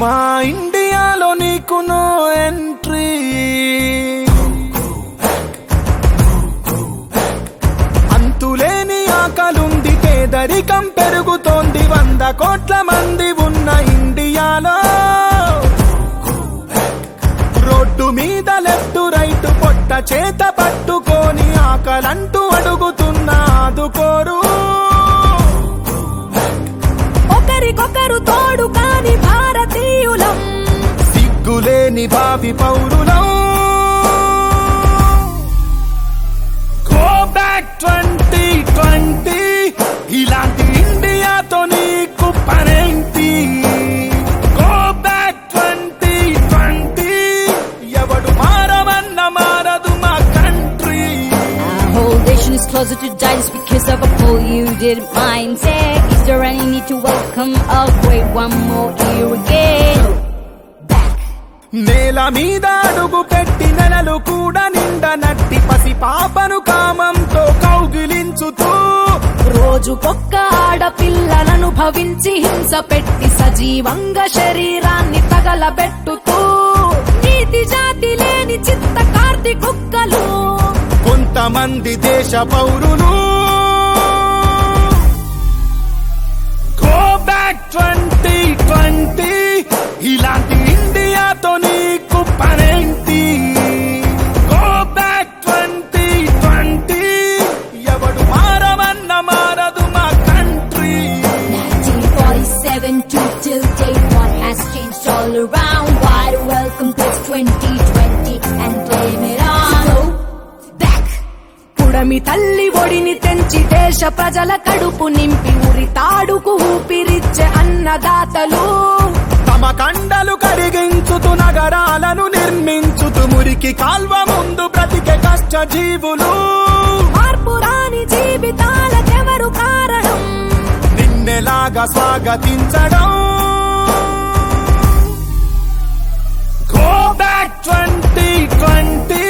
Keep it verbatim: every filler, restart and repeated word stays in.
మా ఇండియాలో నీకు నో ఎంట్రీ. అంతులేని ఆకలుంది, పేదరికం పెరుగుతోంది, వంద కోట్ల మంది ఉన్న ఇండియాలో రోడ్డు మీద లెఫ్ట్ రైట్ పొట్ట చేత పట్టుకొని ఆకలంటూ అడుగుతున్నా ఆదుకోరు. ఒకరికొకరు తోడు కాని భారతీయులం, సిగ్గులేని భావి పౌరులం. గో బ్యాక్ ట్వంటీ ట్వంటీ, ఇలాంటి ఇండియాతో నీకు పనేంటి? గో బ్యాక్ ట్వంటీ ట్వంటీ, ఎవడు మారవన్న మారదు మా country. our whole nation is closer to die just because of a polluted mindset. Is there any need to welcome a great one more year again? Back. నేల మీద అడుగు పెట్టి నెలలు కూడా నిండనట్టి పసి పాపను కామంతో కౌగిలించుతూ రోజుకొక్క ఆడపిల్లలను భవించి హింస పెట్టి సజీవంగా శరీరాన్ని తగలబెట్టుతూ నీతి జాతి లేని చిత్త కార్తి కుక్కలు కొంతమంది దేశ పౌరులు. గో బ్యాక్ ట్వంటీ ట్వంటీ, ఇలాంటి ఇండియాతో నీకు పనేంటి? గో బ్యాక్ ట్వంటీ ట్వంటీ, ఎవడు మారవన్న మారదు మా country. nineteen forty-seven to till date, what has changed all around? Why to welcome this twenty twenty and blame it on? Go back. పుడమి తల్లి ఒడిని తెంచి దేశ ప్రజల కడుపు నింపి ఉరి తాడుకు ఊపిరిచ్చే అన్నదాతలు తమ కండలు కరిగించుతూ నగరాలను నిర్మించుతూ మురికి కాల్వ ముందు బ్రతికే కష్ట జీవులు. మార్పు రాని జీవితాలకెవరు కారణం? నిన్నెలాగా స్వాగతించడం? Go back twenty twenty,